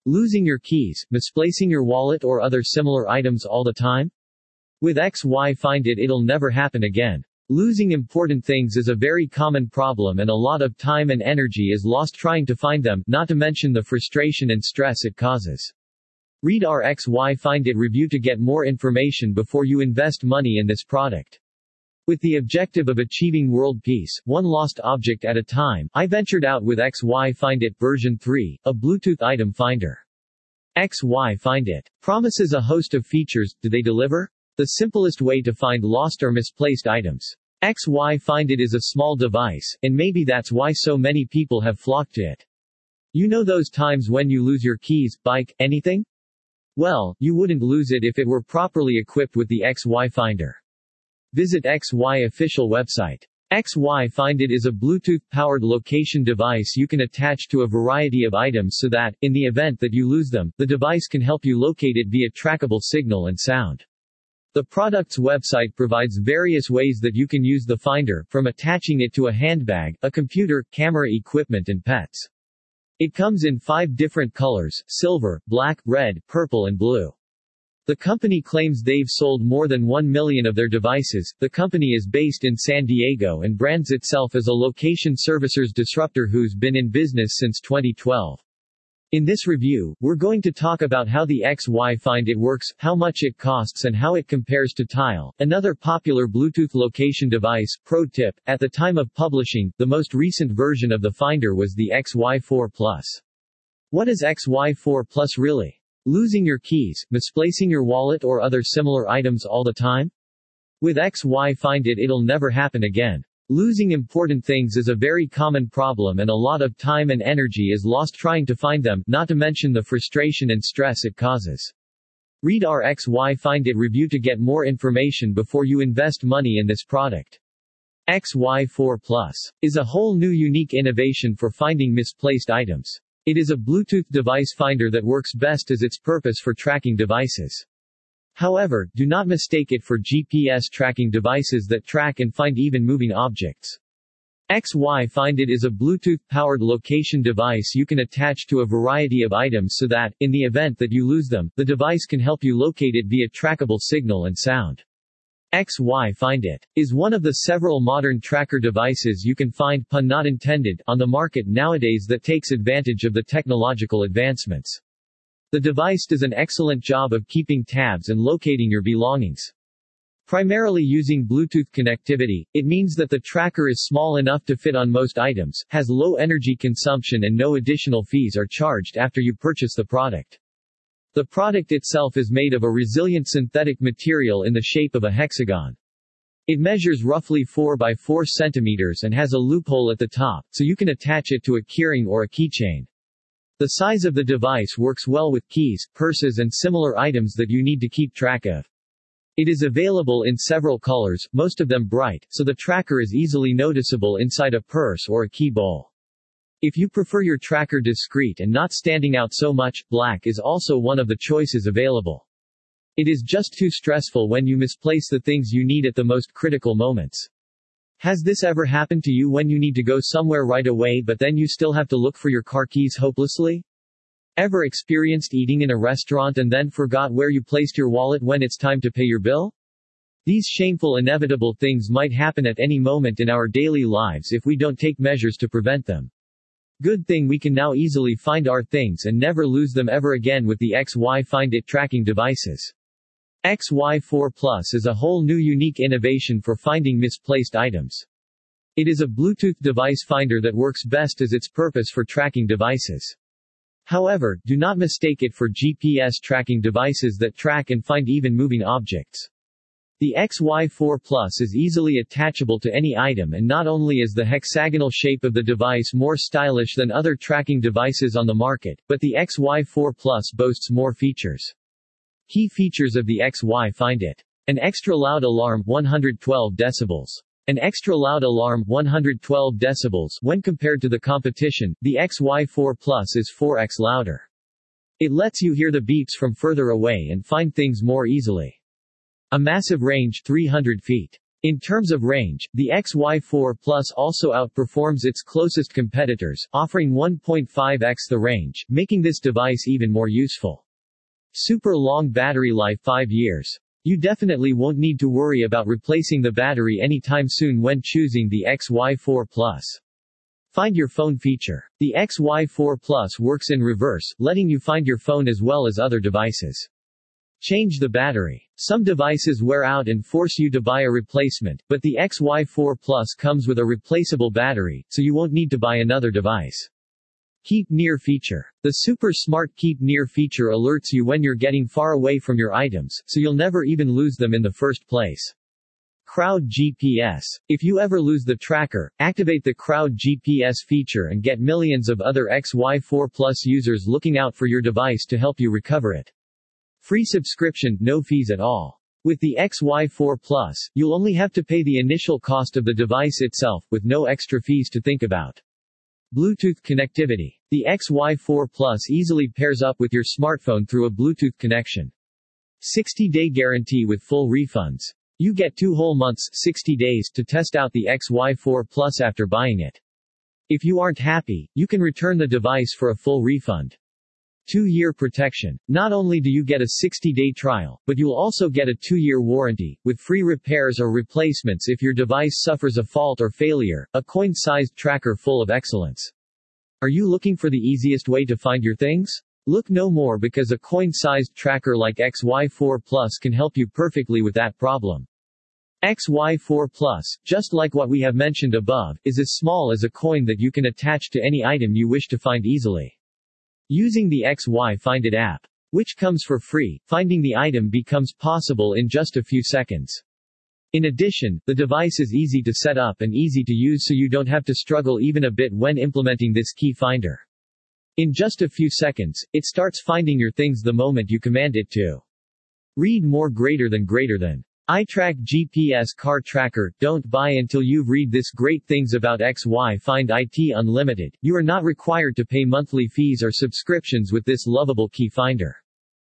Losing your keys, misplacing your wallet or other similar items all the time? With XY Find It, it'll never happen again. Losing important things is a very common problem and a lot of time and energy is lost trying to find them, not to mention the frustration and stress it causes. Read our XY Find It review to get more information before you invest money in this product. With the objective of achieving world peace, one lost object at a time, I ventured out with XY Find It version 3, a Bluetooth item finder. XY Find It promises a host of features. Do they deliver? The simplest way to find lost or misplaced items. XY Find It is a small device, and maybe that's why so many people have flocked to it. You know those times when you lose your keys, bike, anything? Well, you wouldn't lose it if it were properly equipped with the XY Finder. Visit XY official website. XY Find It is a Bluetooth-powered location device you can attach to a variety of items so that, in the event that you lose them, the device can help you locate it via trackable signal and sound. The product's website provides various ways that you can use the finder, from attaching it to a handbag, a computer, camera equipment and pets. It comes in 5 different colors: silver, black, red, purple and blue. The company claims they've sold more than 1 million of their devices. The company is based in San Diego and brands itself as a location services disruptor who's been in business since 2012. In this review, we're going to talk about how the XY Find It works, how much it costs and how it compares to Tile, another popular Bluetooth location device. Pro tip: at the time of publishing, the most recent version of the Finder was the XY4 Plus. What is XY4 Plus really? Losing your keys, misplacing your wallet or other similar items all the time? With XY Find It, it'll never happen again. Losing important things is a very common problem and a lot of time and energy is lost trying to find them, not to mention the frustration and stress it causes. Read our XY Find It review to get more information before you invest money in this product. XY4 Plus is a whole new unique innovation for finding misplaced items. It is a Bluetooth device finder that works best as its purpose for tracking devices. However, do not mistake it for GPS tracking devices that track and find even moving objects. XY Find It is a Bluetooth-powered location device you can attach to a variety of items so that, in the event that you lose them, the device can help you locate it via trackable signal and sound. XY Find It is one of the several modern tracker devices you can find, pun not intended, on the market nowadays that takes advantage of the technological advancements. The device does an excellent job of keeping tabs and locating your belongings. Primarily using Bluetooth connectivity, it means that the tracker is small enough to fit on most items, has low energy consumption and no additional fees are charged after you purchase the product. The product itself is made of a resilient synthetic material in the shape of a hexagon. It measures roughly 4 by 4 centimeters and has a loophole at the top, so you can attach it to a keyring or a keychain. The size of the device works well with keys, purses and similar items that you need to keep track of. It is available in several colors, most of them bright, so the tracker is easily noticeable inside a purse or a key bowl. If you prefer your tracker discreet and not standing out so much, black is also one of the choices available. It is just too stressful when you misplace the things you need at the most critical moments. Has this ever happened to you when you need to go somewhere right away but then you still have to look for your car keys hopelessly? Ever experienced eating in a restaurant and then forgot where you placed your wallet when it's time to pay your bill? These shameful inevitable things might happen at any moment in our daily lives if we don't take measures to prevent them. Good thing we can now easily find our things and never lose them ever again with the XY Find It tracking devices. XY4 Plus is a whole new unique innovation for finding misplaced items. It is a Bluetooth device finder that works best as its purpose for tracking devices. However, do not mistake it for GPS tracking devices that track and find even moving objects. The XY4 Plus is easily attachable to any item, and not only is the hexagonal shape of the device more stylish than other tracking devices on the market, but the XY4 Plus boasts more features. Key features of the XY Find It: an extra loud alarm 112 decibels. An extra loud alarm 112 decibels. When compared to the competition, the XY4 Plus is 4x louder. It lets you hear the beeps from further away and find things more easily. A massive range 300 feet. In terms of range, the XY4 Plus also outperforms its closest competitors, offering 1.5x the range, making this device even more useful. Super long battery life 5 years. You definitely won't need to worry about replacing the battery anytime soon when choosing the XY4 Plus. Find your phone feature. The XY4 Plus works in reverse, letting you find your phone as well as other devices. Change the battery. Some devices wear out and force you to buy a replacement, but the XY4 Plus comes with a replaceable battery, so you won't need to buy another device. Keep Near feature. The super smart Keep Near feature alerts you when you're getting far away from your items, so you'll never even lose them in the first place. Crowd GPS. If you ever lose the tracker, activate the Crowd GPS feature and get millions of other XY4 Plus users looking out for your device to help you recover it. Free subscription, no fees at all. With the XY4 Plus, you'll only have to pay the initial cost of the device itself, with no extra fees to think about. Bluetooth connectivity. The XY4 Plus easily pairs up with your smartphone through a Bluetooth connection. 60-day guarantee with full refunds. You get 2 whole months, 60 days, to test out the XY4 Plus after buying it. If you aren't happy, you can return the device for a full refund. 2-year protection. Not only do you get a 60-day trial, but you'll also get a 2-year warranty, with free repairs or replacements if your device suffers a fault or failure. A coin-sized tracker full of excellence. Are you looking for the easiest way to find your things? Look no more, because a coin-sized tracker like XY4 Plus can help you perfectly with that problem. XY4 Plus, just like what we have mentioned above, is as small as a coin that you can attach to any item you wish to find easily. Using the XY Find It app, which comes for free, finding the item becomes possible in just a few seconds. In addition, the device is easy to set up and easy to use, so you don't have to struggle even a bit when implementing this key finder. In just a few seconds, it starts finding your things the moment you command it to. Read more. Greater than. iTrack GPS Car Tracker. Don't buy until you've read this great things about XY Find It Unlimited. You are not required to pay monthly fees or subscriptions with this lovable key finder.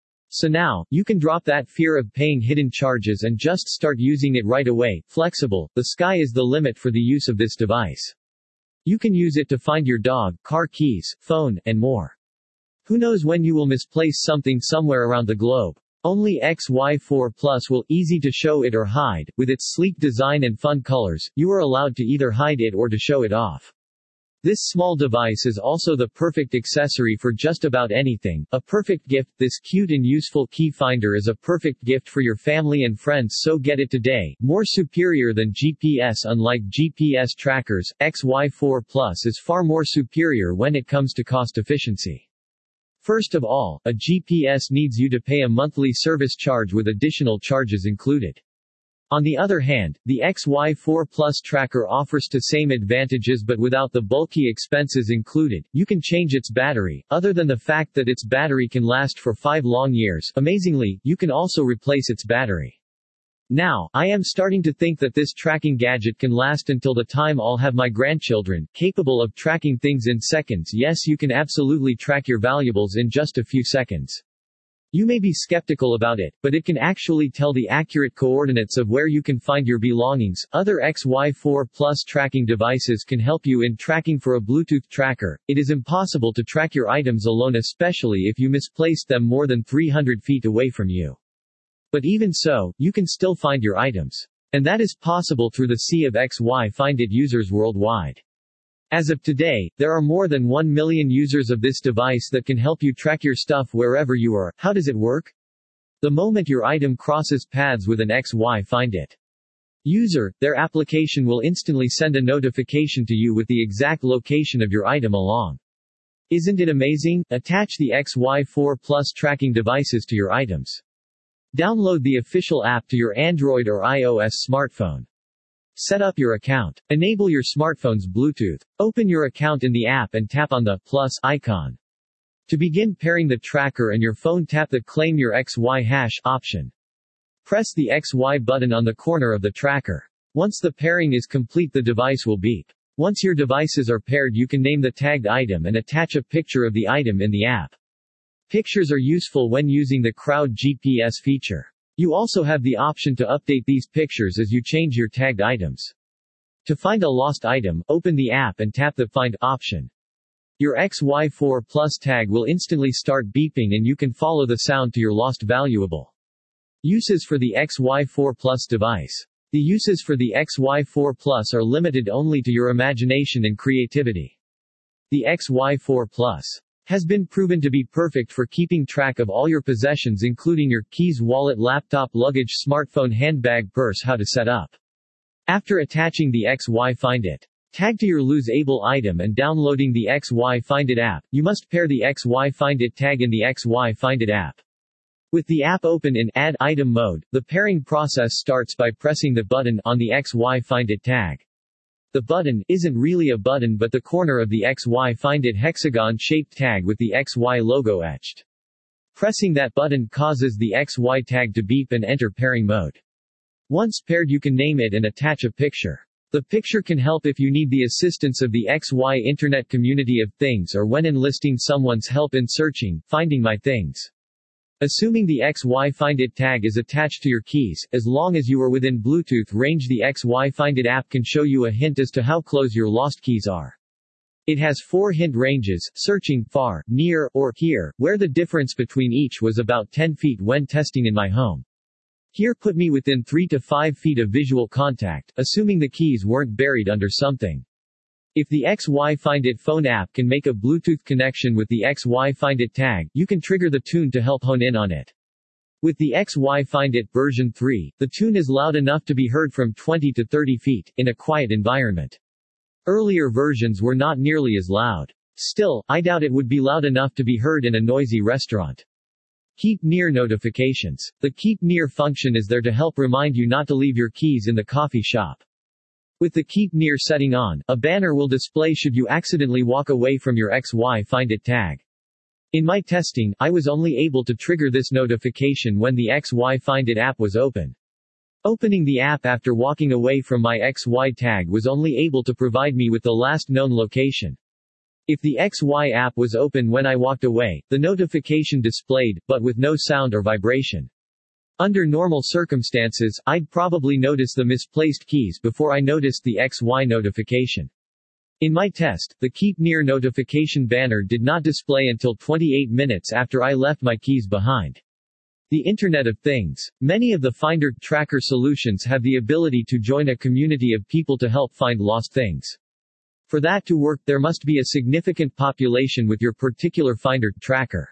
So now, you can drop that fear of paying hidden charges and just start using it right away. Flexible. The sky is the limit for the use of this device. You can use it to find your dog, car keys, phone, and more. Who knows when you will misplace something somewhere around the globe? Only XY4 Plus will easy to show it or hide. With its sleek design and fun colors, you are allowed to either hide it or to show it off. This small device is also the perfect accessory for just about anything, a perfect gift. This cute and useful key finder is a perfect gift for your family and friends, so get it today. More superior than GPS. Unlike GPS trackers, XY4 Plus is far more superior when it comes to cost efficiency. First of all, a GPS needs you to pay a monthly service charge with additional charges included. On the other hand, the XY4 Plus tracker offers the same advantages but without the bulky expenses included. You can change its battery. Other than the fact that its battery can last for 5 long years, amazingly, you can also replace its battery. Now, I am starting to think that this tracking gadget can last until the time I'll have my grandchildren, capable of tracking things in seconds. Yes, you can absolutely track your valuables in just a few seconds. You may be skeptical about it, but it can actually tell the accurate coordinates of where you can find your belongings. Other XY4 Plus tracking devices can help you in tracking. For a Bluetooth tracker, it is impossible to track your items alone, especially if you misplaced them more than 300 feet away from you. But even so, you can still find your items. And that is possible through the sea of XY Find It users worldwide. As of today, there are more than 1 million users of this device that can help you track your stuff wherever you are. How does it work? The moment your item crosses paths with an XY Find It user, their application will instantly send a notification to you with the exact location of your item along. Isn't it amazing? Attach the XY4 Plus tracking devices to your items. Download the official app to your Android or iOS smartphone. Set up your account. Enable your smartphone's Bluetooth. Open your account in the app and tap on the plus icon. To begin pairing the tracker and your phone, tap the Claim Your XY Hash option. Press the XY button on the corner of the tracker. Once the pairing is complete, the device will beep. Once your devices are paired, you can name the tagged item and attach a picture of the item in the app. Pictures are useful when using the Crowd GPS feature. You also have the option to update these pictures as you change your tagged items. To find a lost item, open the app and tap the Find option. Your XY4 Plus tag will instantly start beeping and you can follow the sound to your lost valuable. Uses for the XY4 Plus device. The uses for the XY4 Plus are limited only to your imagination and creativity. The XY4 Plus has been proven to be perfect for keeping track of all your possessions including your keys, wallet, laptop, luggage, smartphone, handbag, purse. How to set up. After attaching the XY Find It tag to your lose-able item and downloading the XY Find It app, you must pair the XY Find It tag in the XY Find It app. With the app open in Add Item mode, the pairing process starts by pressing the button on the XY Find It tag. The button isn't really a button but the corner of the XY Find It hexagon-shaped tag with the XY logo etched. Pressing that button causes the XY tag to beep and enter pairing mode. Once paired, you can name it and attach a picture. The picture can help if you need the assistance of the XY Internet community of things or when enlisting someone's help in searching, finding my things. Assuming the XY Find It tag is attached to your keys, as long as you are within Bluetooth range, the XY Find It app can show you a hint as to how close your lost keys are. It has 4 hint ranges: searching, far, near, or here, where the difference between each was about 10 feet when testing in my home. Here put me within 3 to 5 feet of visual contact, assuming the keys weren't buried under something. If the XY Find It phone app can make a Bluetooth connection with the XY Find It tag, you can trigger the tune to help hone in on it. With the XY Find It version 3, the tune is loud enough to be heard from 20 to 30 feet, in a quiet environment. Earlier versions were not nearly as loud. Still, I doubt it would be loud enough to be heard in a noisy restaurant. Keep Near notifications. The Keep Near function is there to help remind you not to leave your keys in the coffee shop. With the Keep Near setting on, a banner will display should you accidentally walk away from your XY Find It tag. In my testing, I was only able to trigger this notification when the XY Find It app was open. Opening the app after walking away from my XY tag was only able to provide me with the last known location. If the XY app was open when I walked away, the notification displayed, but with no sound or vibration. Under normal circumstances, I'd probably notice the misplaced keys before I noticed the XY notification. In my test, the Keep Near notification banner did not display until 28 minutes after I left my keys behind. The Internet of Things. Many of the Finder Tracker solutions have the ability to join a community of people to help find lost things. For that to work, there must be a significant population with your particular Finder Tracker.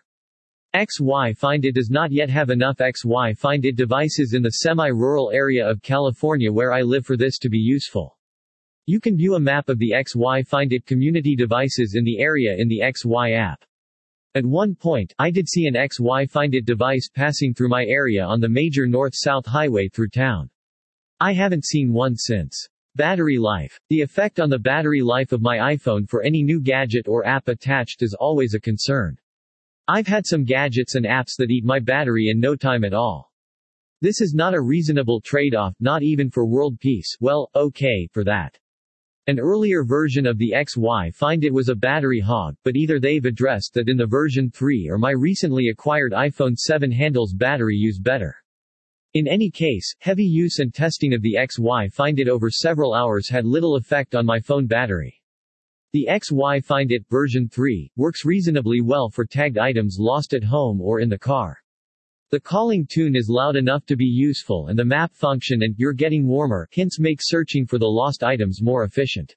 XY Find It does not yet have enough XY Find It devices in the semi-rural area of California where I live for this to be useful. You can view a map of the XY Find It community devices in the area in the XY app. At one point, I did see an XY Find It device passing through my area on the major north-south highway through town. I haven't seen one since. Battery life. The effect on the battery life of my iPhone for any new gadget or app attached is always a concern. I've had some gadgets and apps that eat my battery in no time at all. This is not a reasonable trade-off, not even for world peace. Well, okay, for that. An earlier version of the XY Find It was a battery hog, but either they've addressed that in the version 3 or my recently acquired iPhone 7 handles battery use better. In any case, heavy use and testing of the XY Find It over several hours had little effect on my phone battery. The XY Find It version 3 works reasonably well for tagged items lost at home or in the car. The calling tune is loud enough to be useful and the map function and "you're getting warmer" hints make searching for the lost items more efficient.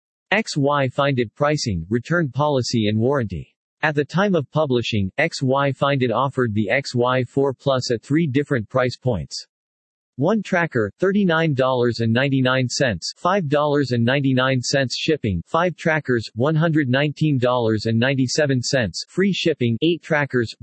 XY Find It pricing, return policy and warranty. At the time of publishing, XY Find It offered the XY4 Plus at 3 different price points. 1 tracker, $39.99, $5.99 shipping, 5 trackers, $119.97, free shipping, 8 trackers,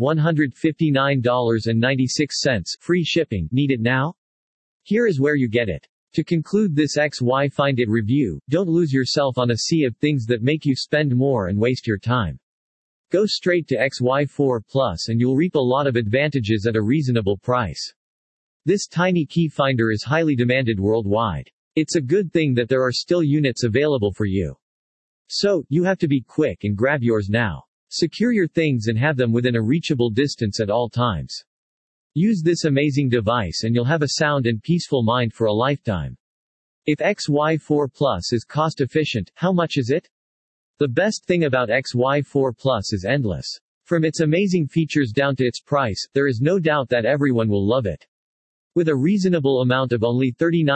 $159.96, free shipping. Need it now? Here is where you get it. To conclude this XY Find It review, don't lose yourself on a sea of things that make you spend more and waste your time. Go straight to XY4 Plus and you'll reap a lot of advantages at a reasonable price. This tiny key finder is highly demanded worldwide. It's a good thing that there are still units available for you. So, you have to be quick and grab yours now. Secure your things and have them within a reachable distance at all times. Use this amazing device and you'll have a sound and peaceful mind for a lifetime. If XY4 Plus is cost efficient, how much is it? The best thing about XY4 Plus is endless. From its amazing features down to its price, there is no doubt that everyone will love it. With a reasonable amount of only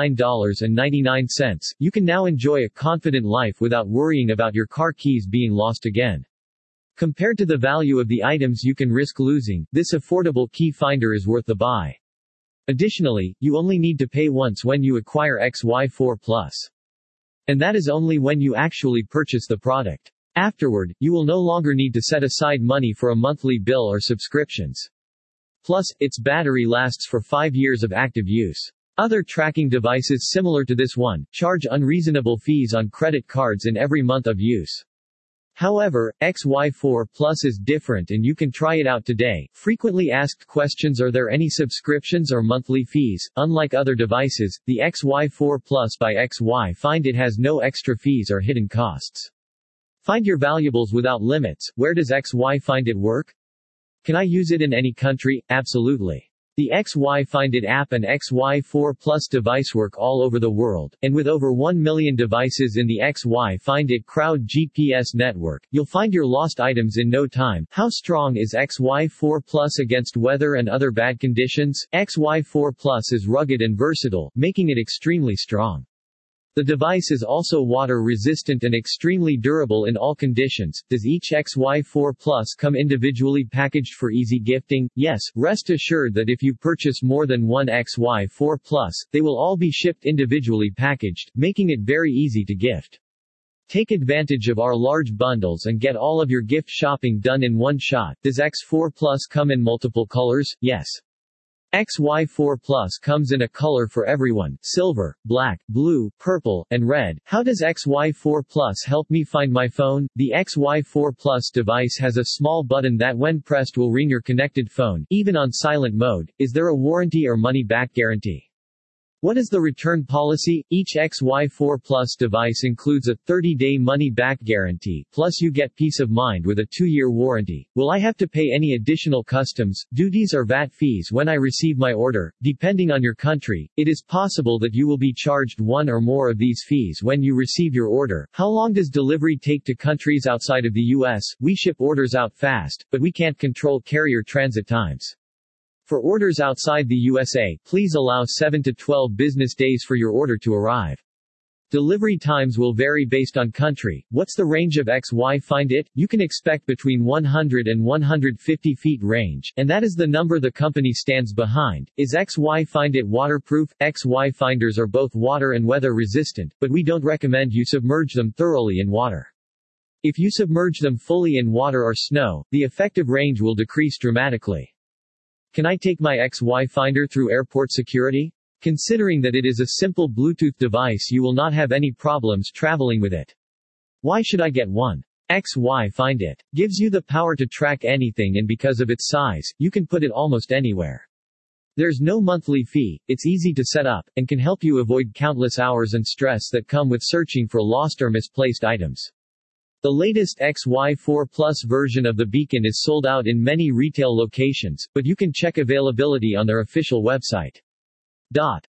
$39.99, you can now enjoy a confident life without worrying about your car keys being lost again. Compared to the value of the items you can risk losing, this affordable key finder is worth the buy. Additionally, you only need to pay once when you acquire XY4 Plus. And that is only when you actually purchase the product. Afterward, you will no longer need to set aside money for a monthly bill or subscriptions. Plus, its battery lasts for 5 years of active use. Other tracking devices similar to this one charge unreasonable fees on credit cards in every month of use. However, XY4 Plus is different and you can try it out today. Frequently asked questions: are there any subscriptions or monthly fees? Unlike other devices, the XY4 Plus by XY Find It has no extra fees or hidden costs. Find your valuables without limits. Where does XY Find It work? Can I use it in any country? Absolutely. The XY Find It app and XY4 Plus device work all over the world, and with over 1 million devices in the XY Find It Crowd GPS network, you'll find your lost items in no time. How strong is XY4 Plus against weather and other bad conditions? XY4 Plus is rugged and versatile, making it extremely strong. The device is also water-resistant and extremely durable in all conditions. Does each XY4 Plus come individually packaged for easy gifting? Yes, rest assured that if you purchase more than one XY4 Plus, they will all be shipped individually packaged, making it very easy to gift. Take advantage of our large bundles and get all of your gift shopping done in one shot. Does X4 Plus come in multiple colors? Yes. XY4 Plus comes in a color for everyone: silver, black, blue, purple, and red. How does XY4 Plus help me find my phone? The XY4 Plus device has a small button that when pressed will ring your connected phone, even on silent mode. Is there a warranty or money-back guarantee? What is the return policy? Each XY4 Plus device includes a 30-day money-back guarantee, plus you get peace of mind with a 2-year warranty. Will I have to pay any additional customs, duties or VAT fees when I receive my order? Depending on your country, it is possible that you will be charged one or more of these fees when you receive your order. How long does delivery take to countries outside of the U.S.? We ship orders out fast, but we can't control carrier transit times. For orders outside the USA, please allow 7 to 12 business days for your order to arrive. Delivery times will vary based on country. What's the range of XY Find It? You can expect between 100 and 150 feet range, and that is the number the company stands behind. Is XY Find It waterproof? XY finders are both water and weather resistant, but we don't recommend you submerge them thoroughly in water. If you submerge them fully in water or snow, the effective range will decrease dramatically. Can I take my XY Finder through airport security? Considering that it is a simple Bluetooth device, you will not have any problems traveling with it. Why should I get one? XY Find It gives you the power to track anything, and because of its size, you can put it almost anywhere. There's no monthly fee, it's easy to set up, and can help you avoid countless hours and stress that come with searching for lost or misplaced items. The latest XY4 Plus version of the beacon is sold out in many retail locations, but you can check availability on their official website.